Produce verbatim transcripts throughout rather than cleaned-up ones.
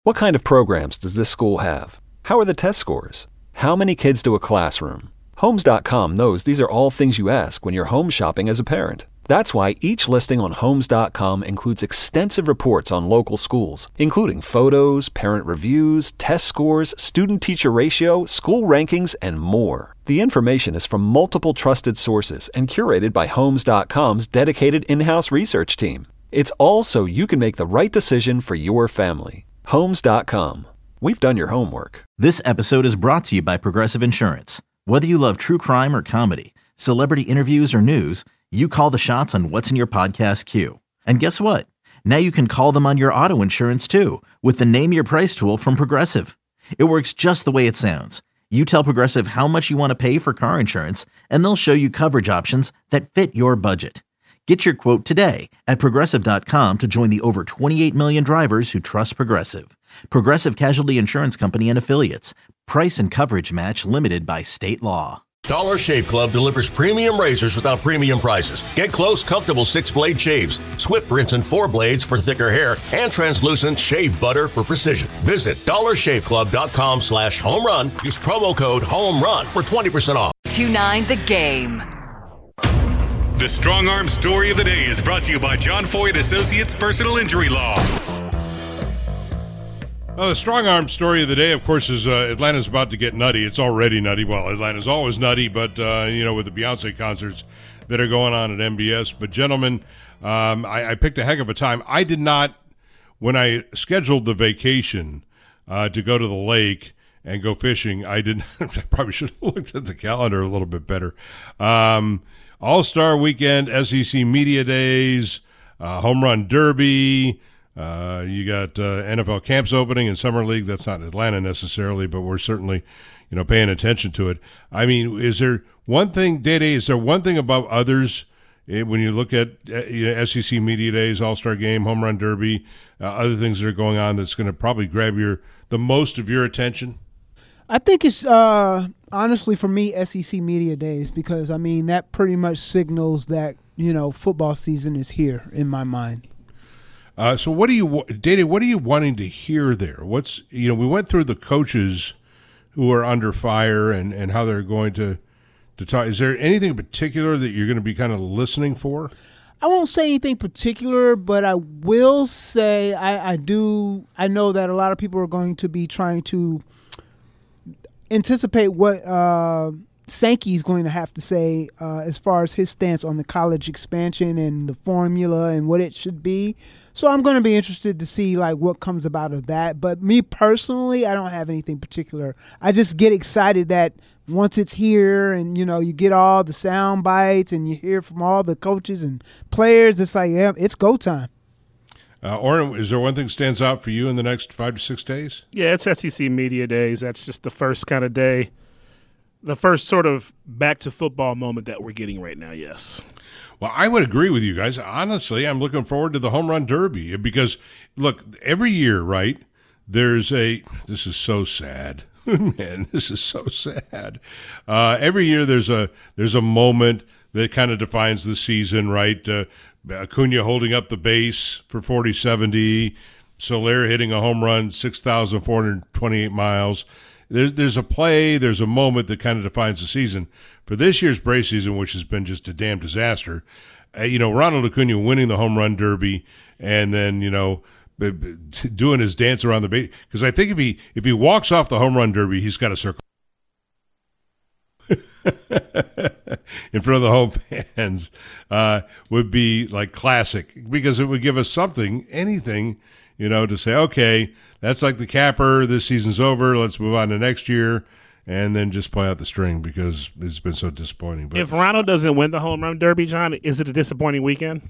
What kind of programs does this school have? How are the test scores? How many kids do a classroom? Homes dot com knows these are all things you ask when you're home shopping as a parent. That's why each listing on Homes dot com includes extensive reports on local schools, including photos, parent reviews, test scores, student-teacher ratio, school rankings, and more. The information is from multiple trusted sources and curated by Homes dot com's dedicated in-house research team. It's all so you can make the right decision for your family. Homes dot com. We've done your homework. This episode is brought to you by Progressive Insurance. Whether you love true crime or comedy, celebrity interviews or news, you call the shots on what's in your podcast queue. And guess what? Now you can call them on your auto insurance too with the Name Your Price tool from Progressive. It works just the way it sounds. You tell Progressive how much you want to pay for car insurance, and they'll show you coverage options that fit your budget. Get your quote today at Progressive dot com to join the over twenty-eight million drivers who trust Progressive. Progressive Casualty Insurance Company and Affiliates. Price and coverage match limited by state law. Dollar Shave Club delivers premium razors without premium prices. Get close, comfortable six-blade shaves, Swift rinse and four blades for thicker hair, and translucent shave butter for precision. Visit dollar shave club dot com slash home run. Use promo code HOMERUN for twenty percent off. two nine The Game. The Strong Arm Story of the Day is brought to you by John Foyd Associates Personal Injury Law. Well, the Strong Arm Story of the Day, of course, is uh, Atlanta's about to get nutty. It's already nutty. Well, Atlanta's always nutty, but, uh, you know, with the Beyonce concerts that are going on at M B S. But, gentlemen, um, I, I picked a heck of a time. I did not, when I scheduled the vacation uh, to go to the lake and go fishing, I didn't, I probably should have looked at the calendar a little bit better. Um All-Star Weekend, S E C Media Days, uh, Home Run Derby. Uh, you got uh, N F L camps opening in Summer League. That's not Atlanta necessarily, but we're certainly, you know, paying attention to it. I mean, is there one thing, Day-Day, is there one thing above others eh, when you look at uh, you know, S E C Media Days, All-Star Game, Home Run Derby, uh, other things that are going on that's going to probably grab your the most of your attention? I think it's uh, honestly for me S E C Media Days because I mean that pretty much signals that you know football season is here in my mind. Uh, so what do you, Day-Day, what are you wanting to hear there? What's you know we went through the coaches who are under fire and, and how they're going to to talk. Is there anything in particular that you're going to be kind of listening for? I won't say anything particular, but I will say I, I do. I know that a lot of people are going to be trying to anticipate what uh, Sankey is going to have to say uh, as far as his stance on the college expansion and the formula and what it should be. So I'm going to be interested to see like what comes about of that. But me personally, I don't have anything particular. I just get excited that once it's here and, you know, you get all the sound bites and you hear from all the coaches and players, it's like, yeah, it's go time. Uh, Orrin, is there one thing that stands out for you in the next five to six days? Yeah, it's S E C Media Days. That's just the first kind of day, the first sort of back-to-football moment that we're getting right now, yes. Well, I would agree with you guys. Honestly, I'm looking forward to the Home Run Derby because, look, every year, right, there's a – this is so sad. Man, this is so sad. Uh, every year there's a there's a moment that kind of defines the season, right? Uh, Acuna holding up the base for forty seventy, Soler hitting a home run six thousand four hundred twenty-eight miles. There's, there's a play, there's a moment that kind of defines the season. For this year's Braves season, which has been just a damn disaster, uh, you know, Ronald Acuna winning the Home Run Derby and then, you know, b- b- doing his dance around the base. Because I think if he if he walks off the Home Run Derby, he's got a circle in front of the home fans uh, would be like classic because it would give us something, anything, you know, to say, okay, that's like the capper. This season's over. Let's move on to next year, and then just play out the string because it's been so disappointing. But if Ronald doesn't win the Home Run Derby, John, is it a disappointing weekend?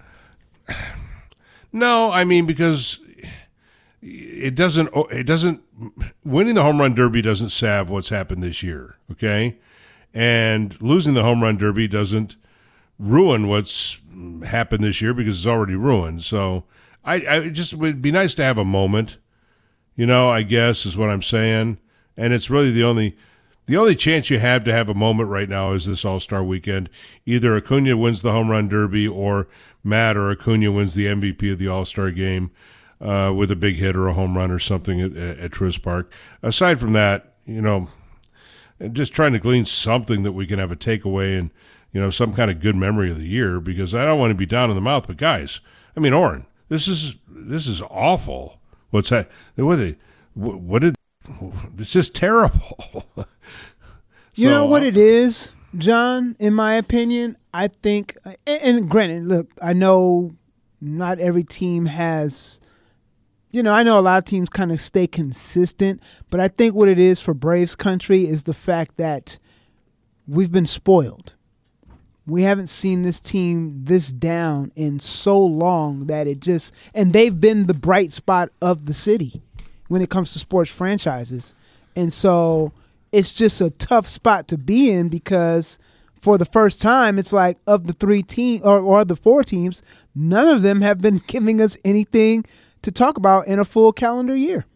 No, I mean because it doesn't. It doesn't. Winning the Home Run Derby doesn't salve what's happened this year. Okay. And losing the Home Run Derby doesn't ruin what's happened this year because it's already ruined. So I, I just it would be nice to have a moment, you know, I guess is what I'm saying. And it's really the only the only chance you have to have a moment right now is this All-Star Weekend. Either Acuna wins the Home Run Derby or Matt or Acuna wins the M V P of the All-Star Game. uh, with a big hit or a home run or something at, at Truist Park. Aside from that, you know, just trying to glean something that we can have a takeaway and, you know, some kind of good memory of the year, because I don't want to be down in the mouth. But guys, I mean, Oren, this is this is awful. What's that? What they? What did? This is terrible. so, you know what it is, John? In my opinion, I think, and, and granted, look, I know not every team has. You know, I know a lot of teams kind of stay consistent, but I think what it is for Braves country is the fact that we've been spoiled. We haven't seen this team this down in so long that it just – and they've been the bright spot of the city when it comes to sports franchises. And so it's just a tough spot to be in, because for the first time, it's like of the three teams or, or the four teams, none of them have been giving us anything – to talk about in a full calendar year.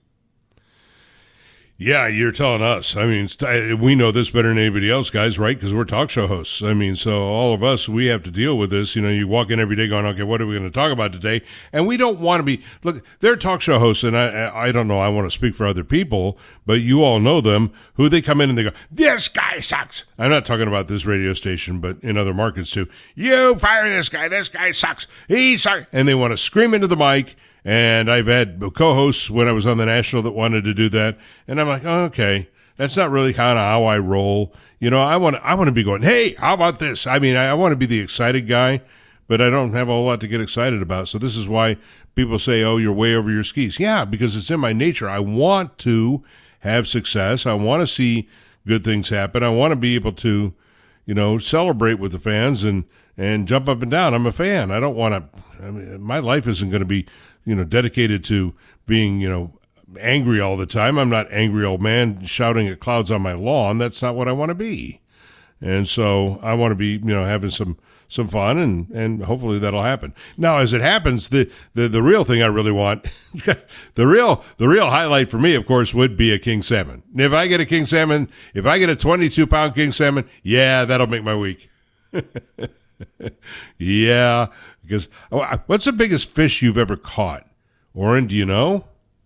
Yeah, you're telling us. I mean, we know this better than anybody else, guys, right? Because we're talk show hosts. I mean, so all of us, we have to deal with this. You know, you walk in every day going, okay, what are we going to talk about today? And we don't want to be, look, they're talk show hosts, and I I don't know, I want to speak for other people, but you all know them, who they come in and they go, this guy sucks. I'm not talking about this radio station, but in other markets too. You fire this guy. This guy sucks. He sucks. And they want to scream into the mic. And I've had co-hosts when I was on the National that wanted to do that, and I'm like, oh, okay, that's not really kind of how I roll. You know, I want I want to be going, hey, how about this? I mean, I, I want to be the excited guy, but I don't have a whole lot to get excited about. So this is why people say, oh, you're way over your skis. Yeah, because it's in my nature. I want to have success. I want to see good things happen. I want to be able to, you know, celebrate with the fans and, and jump up and down. I'm a fan. I don't want to, I mean, my life isn't going to be, you know, dedicated to being, you know, angry all the time. I'm not angry old man shouting at clouds on my lawn. That's not what I want to be. And so I want to be, you know, having some, some fun, and, and hopefully that'll happen. Now, as it happens, the, the, the real thing I really want, the real, the real highlight for me, of course, would be a king salmon. If I get a king salmon, if I get a twenty-two pound king salmon, yeah, that'll make my week. Yeah, because what's the biggest fish you've ever caught? Oren, do you know?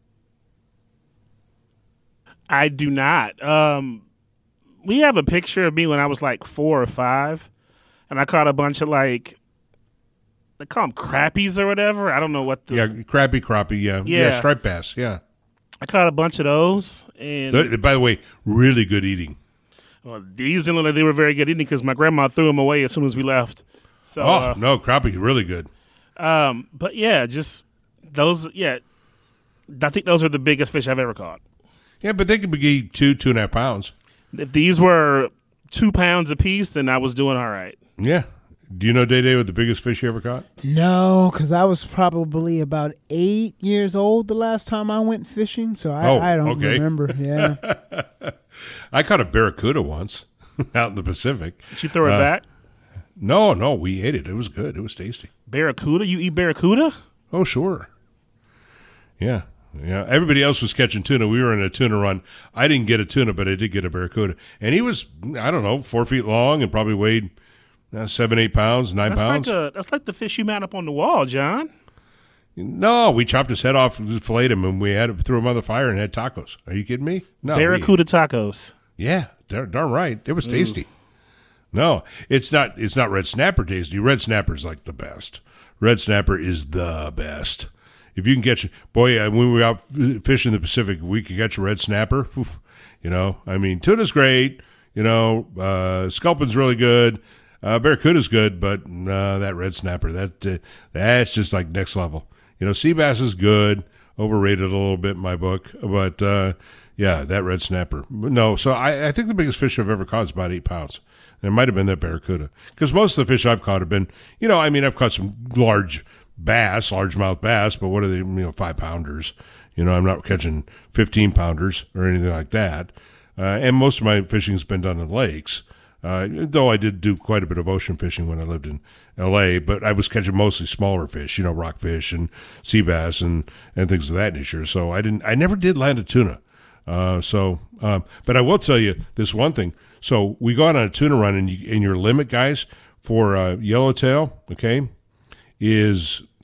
I do not. Um, we have a picture of me when I was like four or five, and I caught a bunch of, like, they call them crappies or whatever. I don't know what the... Yeah, crappie, crappie, yeah. Yeah, yeah striped bass, yeah. I caught a bunch of those. And They're, by the way, really good eating. Well, these didn't look like they were very good eating because my grandma threw them away as soon as we left. So, oh, uh, no, crappie, really good. Um, but, yeah, just those, yeah, I think those are the biggest fish I've ever caught. Yeah, but they could be two, two and a half pounds. If these were two pounds apiece, then I was doing all right. Yeah. Do you know, Day-Day, what the biggest fish you ever caught? No, because I was probably about eight years old the last time I went fishing, so I, oh, I don't okay. remember. Yeah, I caught a barracuda once out in the Pacific. Did you throw it uh, back? No, no, we ate it. It was good. It was tasty. Barracuda? You eat barracuda? Oh, sure. Yeah. Yeah, everybody else was catching tuna. We were in a tuna run. I didn't get a tuna, but I did get a barracuda. And he was, I don't know, four feet long and probably weighed uh, seven, eight pounds, nine that's pounds. Like a, that's like the fish you mount up on the wall, John. No, we chopped his head off, filleted him, and we had threw him on the fire and had tacos. Are you kidding me? No. Barracuda we, tacos. Yeah, darn, darn right. It was tasty. Ooh. No, it's not. It's not red snapper tasty. Red snapper's like the best. Red snapper is the best. If you can catch, boy, when we were out fishing in the Pacific, we could catch a red snapper. Oof, you know, I mean, tuna's great. You know, uh, sculpin's really good. Uh, barracuda's good, but uh, that red snapper, that uh, that's just like next level. You know, sea bass is good, overrated a little bit in my book, but uh, yeah, that red snapper. No, so I, I think the biggest fish I've ever caught is about eight pounds. And it might have been that barracuda, because most of the fish I've caught have been, you know, I mean, I've caught some large bass, largemouth bass, but what are they, you know, five pounders? You know, I'm not catching fifteen pounders or anything like that. Uh, and most of my fishing's been done in lakes, uh, though I did do quite a bit of ocean fishing when I lived in L A, but I was catching mostly smaller fish, you know, rockfish and sea bass and, and things of that nature. So I didn't, I never did land a tuna. Uh, so, um, but I will tell you this one thing. So we go out on a tuna run, and, you, and your limit, guys, for uh, yellowtail, okay, is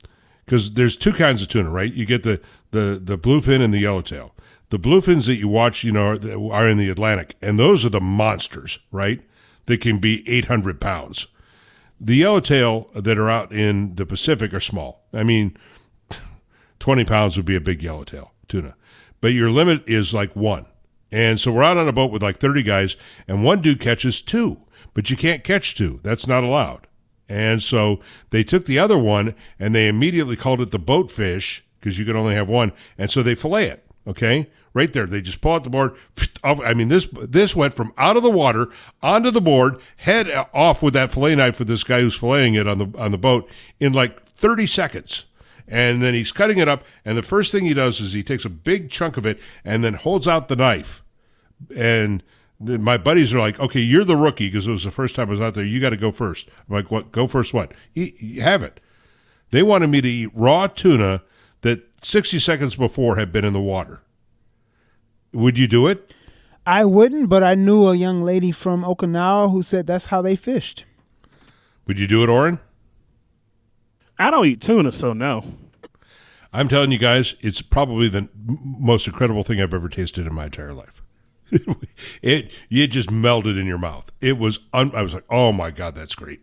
because there's two kinds of tuna, right? You get the, the, the bluefin and the yellowtail. The bluefins that you watch, you know, are, are in the Atlantic, and those are the monsters, right? That can be eight hundred pounds. The yellowtail that are out in the Pacific are small. I mean, twenty pounds would be a big yellowtail tuna. But your limit is like one. And so we're out on a boat with like thirty guys, and one dude catches two. But you can't catch two. That's not allowed. And so they took the other one, and they immediately called it the boat fish, because you could only have one. And so they fillet it, okay? Right there. They just pull out the board. I mean, this this went from out of the water onto the board, head off with that fillet knife with this guy who's filleting it on the on the boat in like thirty seconds. And then he's cutting it up, and the first thing he does is he takes a big chunk of it and then holds out the knife. And the, my buddies are like, okay, you're the rookie, because it was the first time I was out there. You got to go first. I'm like, what? Go first what? Eat, have it. They wanted me to eat raw tuna that sixty seconds before had been in the water. Would you do it? I wouldn't, but I knew a young lady from Okinawa who said that's how they fished. Would you do it, Oren? I don't eat tuna, so no. I'm telling you guys, it's probably the most incredible thing I've ever tasted in my entire life. it it just melted in your mouth. It was un- I was like, oh my God, that's great.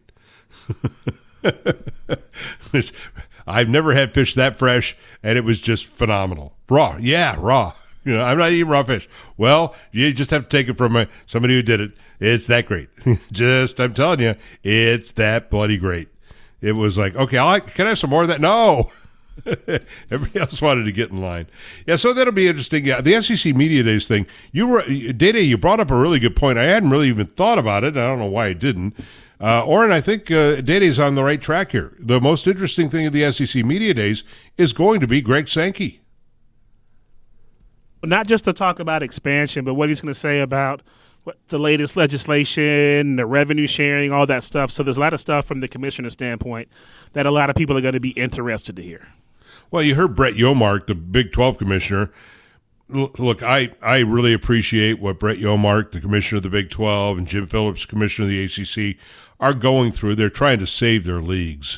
I've never had fish that fresh, and it was just phenomenal. Raw, yeah, raw. You know, I'm not eating raw fish. Well, you just have to take it from a, somebody who did it. It's that great. Just, I'm telling you, it's that bloody great. It was like, okay, I'll, can I have some more of that? No. Everybody else wanted to get in line. Yeah, so that'll be interesting. Yeah, the S E C Media Days thing. You were, Dede, you brought up a really good point. I hadn't really even thought about it. I don't know why I didn't. Uh, Oren, I think uh, Dede's on the right track here. The most interesting thing at the S E C Media Days is going to be Greg Sankey. Not just to talk about expansion, but what he's going to say about what the latest legislation, the revenue sharing, all that stuff. So there's a lot of stuff from the commissioner standpoint that a lot of people are going to be interested to hear. Well, you heard Brett Yomark, the Big twelve commissioner. Look, I, I really appreciate what Brett Yomark, the commissioner of the Big twelve, and Jim Phillips, commissioner of the A C C, are going through. They're trying to save their leagues.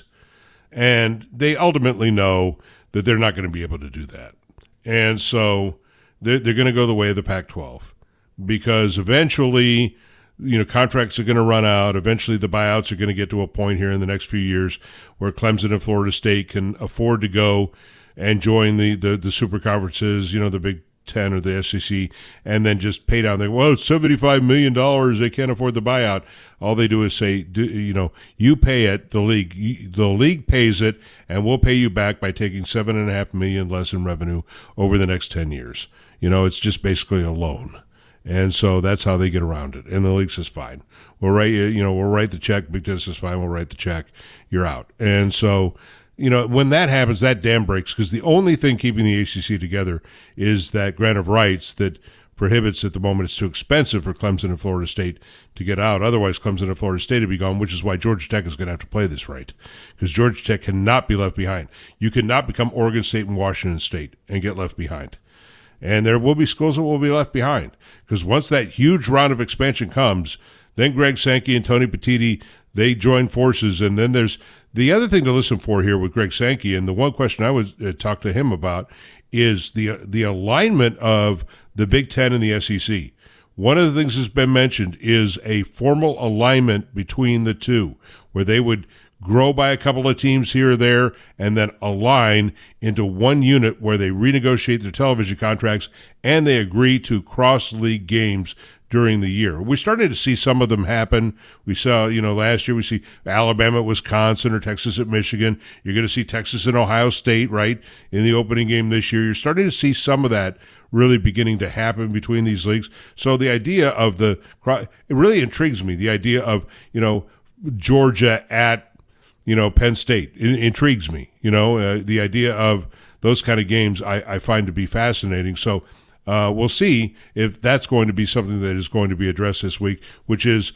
And they ultimately know that they're not going to be able to do that. And so they're, they're going to go the way of the Pac twelve, because eventually, you know, contracts are going to run out. Eventually the buyouts are going to get to a point here in the next few years where Clemson and Florida State can afford to go and join the, the, the super conferences, you know, the Big Ten or the S E C, and then just pay down. They, well, it's seventy-five million dollars. They can't afford the buyout. All they do is say, do, you know, you pay it, the league, the league pays it, and we'll pay you back by taking seven and a half million less in revenue over the next ten years. You know, it's just basically a loan. And so that's how they get around it. And the league says, fine, we'll write you, you know, we'll write the check. Big Ten says, fine, we'll write the check. You're out. And so, you know, when that happens, that dam breaks, because the only thing keeping the A C C together is that grant of rights that prohibits at the moment. It's too expensive for Clemson and Florida State to get out. Otherwise, Clemson and Florida State would be gone, which is why Georgia Tech is going to have to play this right, because Georgia Tech cannot be left behind. You cannot become Oregon State and Washington State and get left behind. And there will be schools that will be left behind, because once that huge round of expansion comes, then Greg Sankey and Tony Petitti, they join forces. And then there's the other thing to listen for here with Greg Sankey, and the one question I would uh, talk to him about is the uh, the alignment of the Big Ten and the S E C. One of the things that's been mentioned is a formal alignment between the two, where they would grow by a couple of teams here or there, and then align into one unit where they renegotiate their television contracts and they agree to cross-league games during the year. We're starting to see some of them happen. We saw, you know, last year we see Alabama at Wisconsin or Texas at Michigan. You're going to see Texas and Ohio State, right, in the opening game this year. You're starting to see some of that really beginning to happen between these leagues. So the idea of the – it really intrigues me, the idea of, you know, Georgia at you know, Penn State. It intrigues me. You know, uh, the idea of those kind of games I, I find to be fascinating. So uh, we'll see if that's going to be something that is going to be addressed this week, which is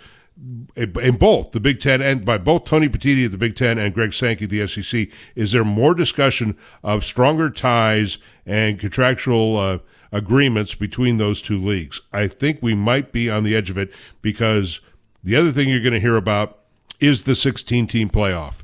in both the Big Ten and by both Tony Petitti at the Big Ten and Greg Sankey at the S E C. Is there more discussion of stronger ties and contractual uh, agreements between those two leagues? I think we might be on the edge of it, because the other thing you're going to hear about is the sixteen-team playoff.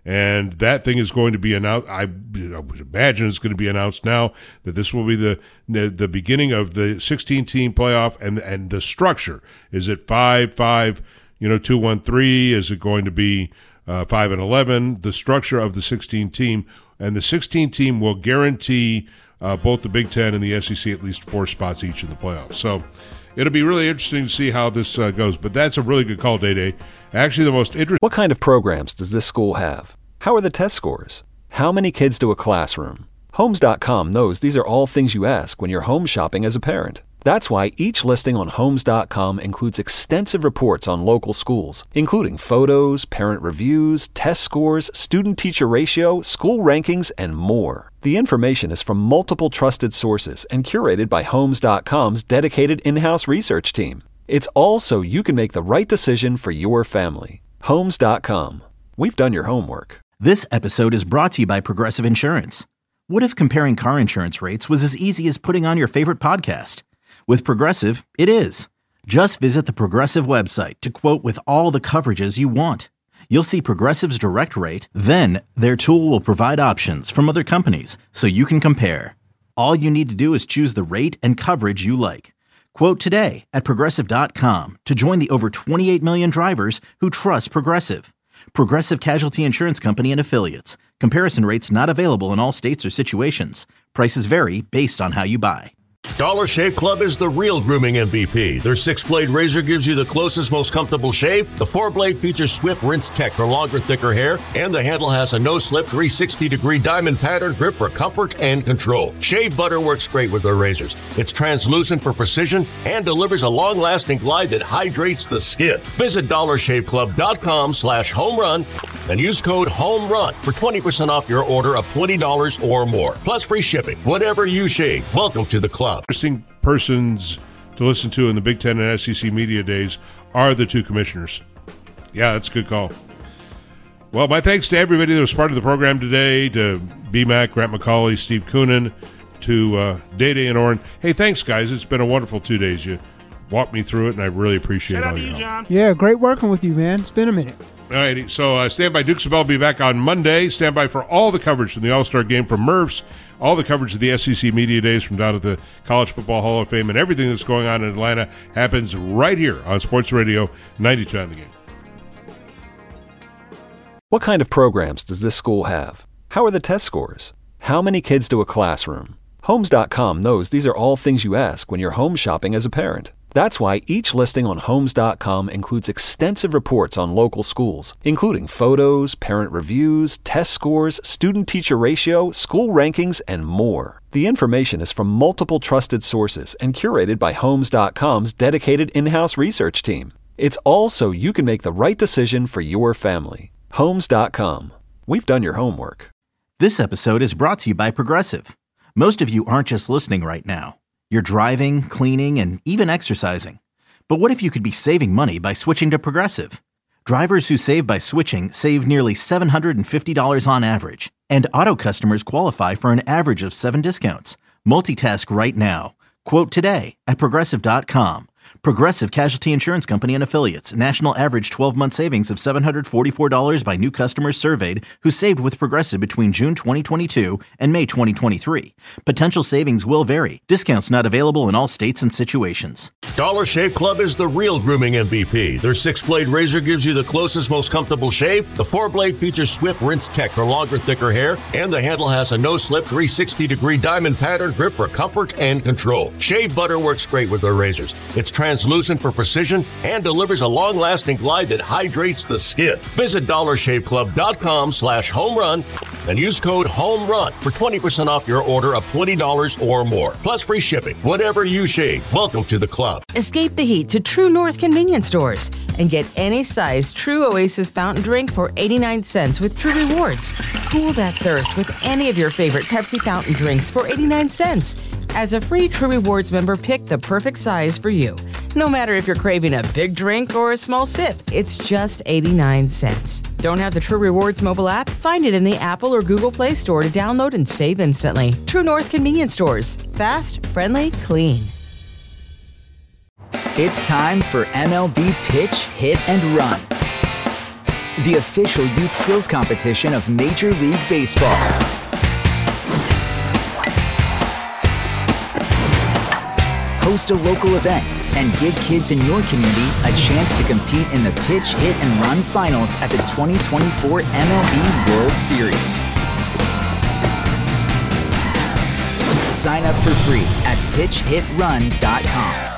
And that thing is going to be announced. I, I would imagine it's going to be announced now that this will be the the beginning of the sixteen-team playoff, and and the structure. Is it five, five, you know, two, one, three? Is it going to be uh, five and eleven? The structure of the sixteen-team, and the sixteen-team will guarantee uh, both the Big Ten and the S E C at least four spots each in the playoffs. So it'll be really interesting to see how this uh, goes. But that's a really good call, Day-Day. Actually, the most interesting. What kind of programs does this school have? How are the test scores? How many kids do a classroom? Homes dot com knows these are all things you ask when you're home shopping as a parent. That's why each listing on Homes dot com includes extensive reports on local schools, including photos, parent reviews, test scores, student-teacher ratio, school rankings, and more. The information is from multiple trusted sources and curated by Homes dot com's dedicated in-house research team. It's all so you can make the right decision for your family. Homes dot com. We've done your homework. This episode is brought to you by Progressive Insurance. What if comparing car insurance rates was as easy as putting on your favorite podcast? With Progressive, it is. Just visit the Progressive website to quote with all the coverages you want. You'll see Progressive's direct rate, then their tool will provide options from other companies so you can compare. All you need to do is choose the rate and coverage you like. Quote today at Progressive dot com to join the over twenty-eight million drivers who trust Progressive. Progressive Casualty Insurance Company and Affiliates. Comparison rates not available in all states or situations. Prices vary based on how you buy. Dollar Shave Club is the real grooming M V P. Their six-blade razor gives you the closest, most comfortable shave. The four-blade features Swift Rinse Tech for longer, thicker hair. And the handle has a no-slip three hundred sixty degree diamond pattern grip for comfort and control. Shave butter works great with their razors. It's translucent for precision and delivers a long-lasting glide that hydrates the skin. Visit dollar shave club dot com slash home run and use code HOMERUN for twenty percent off your order of twenty dollars or more. Plus free shipping. Whatever you shave, welcome to the club. Interesting persons to listen to in the Big Ten and S E C media days are the two commissioners. Yeah, that's a good call. Well, my thanks to everybody that was part of the program today, to B Mac, Grant McCauley, Steve Koonin, to uh, Day-Day and Oren. Hey, thanks, guys. It's been a wonderful two days. You walked me through it, and I really appreciate Shout all out to your you, help. John. Yeah, great working with you, man. It's been a minute. All righty, so uh, stand by. Duke Sabell will be back on Monday. Stand by for all the coverage from the All-Star Game from Murphs, all the coverage of the S E C Media Days from down at the College Football Hall of Fame, and everything that's going on in Atlanta happens right here on Sports Radio ninety-two on the Game. What kind of programs does this school have? How are the test scores? How many kids do a classroom? Homes dot com knows these are all things you ask when you're home shopping as a parent. That's why each listing on Homes dot com includes extensive reports on local schools, including photos, parent reviews, test scores, student-teacher ratio, school rankings, and more. The information is from multiple trusted sources and curated by Homes dot com's dedicated in-house research team. It's all so you can make the right decision for your family. Homes dot com. We've done your homework. This episode is brought to you by Progressive. Most of you aren't just listening right now. You're driving, cleaning, and even exercising. But what if you could be saving money by switching to Progressive? Drivers who save by switching save nearly seven hundred fifty dollars on average. And auto customers qualify for an average of seven discounts. Multitask right now. Quote today at Progressive dot com. Progressive Casualty Insurance Company and Affiliates. National average twelve-month savings of seven hundred forty-four dollars by new customers surveyed who saved with Progressive between June twenty twenty-two and May twenty twenty-three. Potential savings will vary. Discounts not available in all states and situations. Dollar Shave Club is the real grooming M V P. Their six-blade razor gives you the closest, most comfortable shave. The four-blade features Swift Rinse Tech for longer, thicker hair. And the handle has a no-slip three hundred sixty degree diamond pattern grip for comfort and control. Shave butter works great with their razors. It's translucent for precision and delivers a long-lasting glide that hydrates the skin. Visit dollar shave club dot com slash home run and use code HOMERUN for twenty percent off your order of twenty dollars or more. Plus free shipping. Whatever you shave, welcome to the club. Escape the heat to True North convenience stores and get any size True Oasis fountain drink for eighty-nine cents with True Rewards. Cool that thirst with any of your favorite Pepsi fountain drinks for eighty-nine cents. As a free True Rewards member, pick the perfect size for you. No matter if you're craving a big drink or a small sip, it's just eighty-nine cents. Don't have the True Rewards mobile app? Find it in the Apple or Google Play Store to download and save instantly. True North convenience stores. Fast, friendly, clean. It's time for M L B Pitch, Hit, and Run. the official youth skills competition of Major League Baseball. Host a local event and give kids in your community a chance to compete in the Pitch, Hit, and Run Finals at the twenty twenty-four M L B World Series. Sign up for free at pitch hit run dot com.